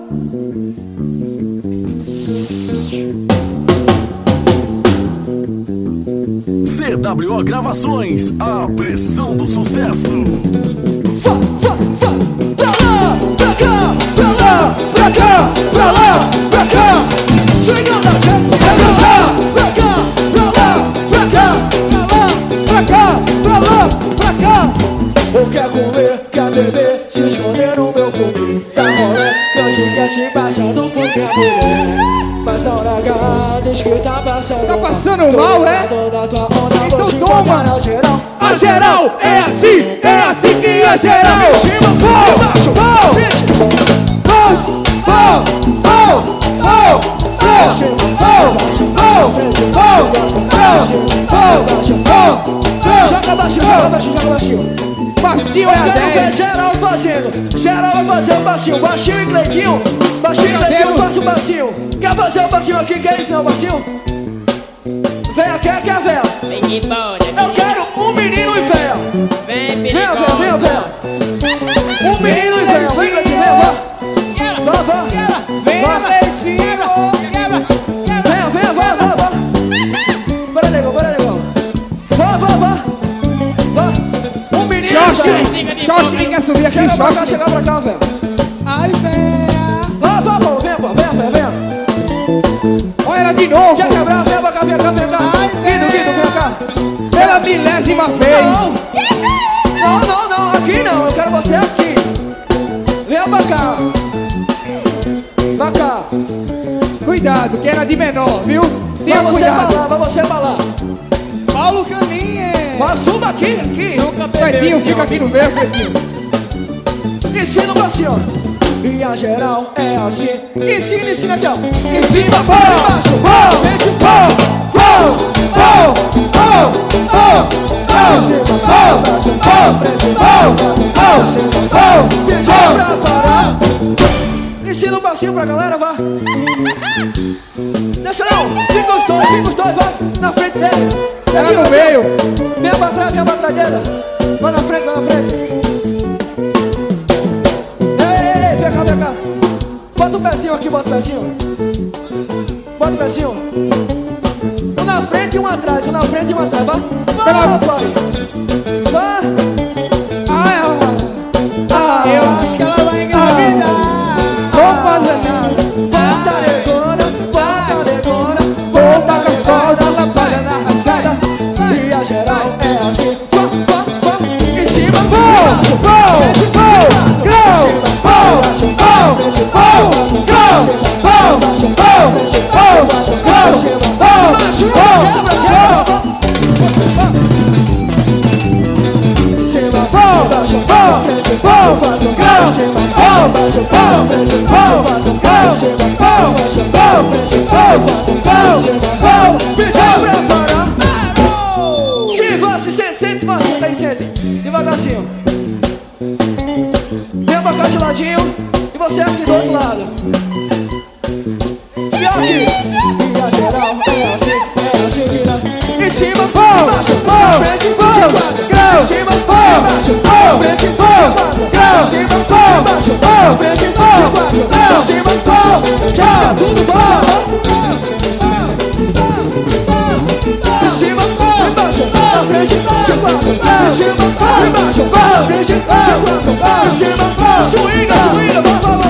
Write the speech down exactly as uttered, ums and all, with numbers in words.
C W O Gravações, a pressão do sucesso. Vá, vá, vá, pra lá, pra cá, pra lá, pra cá, pra lá, pra cá. Chegando a gente, quer dançar, pra cá, pra lá, pra cá, pra lá, pra cá, pra lá, pra cá. Ou quer comer, quer beber, se esconder no meu fogo. Tá rolando, que hoje quer se passando por minha mulher. Passa hora H, diz que tá passando. Tá passando mal, é? Então toma! A geral é assim, é assim que é geral. Vou, vou, vou, vou, vou, vou, vou. Joga baixinho, joga baixinho, joga baixinho. Baixinho é a dez. Geral fazendo, geral vai fazer o baixinho. Baixinho e Cleitinho, baixinho e Cleitinho, faça o baixinho. Quer fazer o baixinho aqui? Quer isso não, baixinho? Véia, quer, quer véia? Vem de embora. Eu quero um menino e véia. Vem, Venha, véia, venha, véia. Um menino e véia, vem, Cleitinho, vem, vá. Vá, vá. Vem, Cleitinho. Venha, venha, vá, vá, vá. Bora, negão, bora, negão. Vá, vá, vá. Vá. Um menino e véia. Xoxi, quem quer subir aqui? Chega pra cá, Xoxi. chega pra cá, véia. Ai, véia. Vá, vá, vá, venha, vá, venha, venha, venha. Olha ela de novo. Quer quebrar? Vem pra cá, vem cá, vem cá. Guido, Guido, vem cá. Pela milésima vez. Não, não, não, aqui não, eu quero você aqui. Vem pra cá. Pra cá. Cuidado, que era de menor, viu? Tenha Vai você cuidado. balar, vai você balar. Paulo Caninha. Vai, suba aqui, aqui. Cleitinho, fica aqui no meio, Cleitinho. Ensina o assim, ó. E a geral é assim. Ensina, ensina aqui, ó. Em cima, fora. Embaixo, Vou, deixa o vou, vou, vou, vou, vou, vou, vou, Deixa pra parar. Ensina o passinho pra galera, vá. Deixa não, fica os dois, fica os dois, vai. Na frente dele. Ela no meio. Vem pra trás, vem pra trás dela. Vai na frente, vai na frente. Ei, ei, ei, vem cá, vem cá. Bota o pezinho aqui, bota o pezinho. Bota o pezinho. Um na frente e um atrás, um na frente e um atrás, vai. Vai, papai. Vai. Ah, ela. Ah, Eu acho que ela vai engravidar. Não fazer nada. Bota negona, bota negona. Volta gostosa, ela para na rachada. E a geral é assim. Vá, vá, vá. Em cima, Vou, vou, vou, go, vou, vou, vou, go, vou, vou, vou, go, vou, vou, vou. Se você sente, sente, você daí sente. Devagarzinho. Vem pra cá de ladinho. E você aqui do outro lado. E aqui. E a geral é assim, é assim que dá. Em cima, embaixo, vou, frente, vou, vou, em cima, embaixo, vou, frente, vou, em cima, embaixo, vou, frente, vou, em cima, vou, já tudo vou. Em cima, embaixo, vou, frente, vou, em cima, embaixo, vou, frente, vou, em cima, vou, swinga, swinga, vamos, vamos.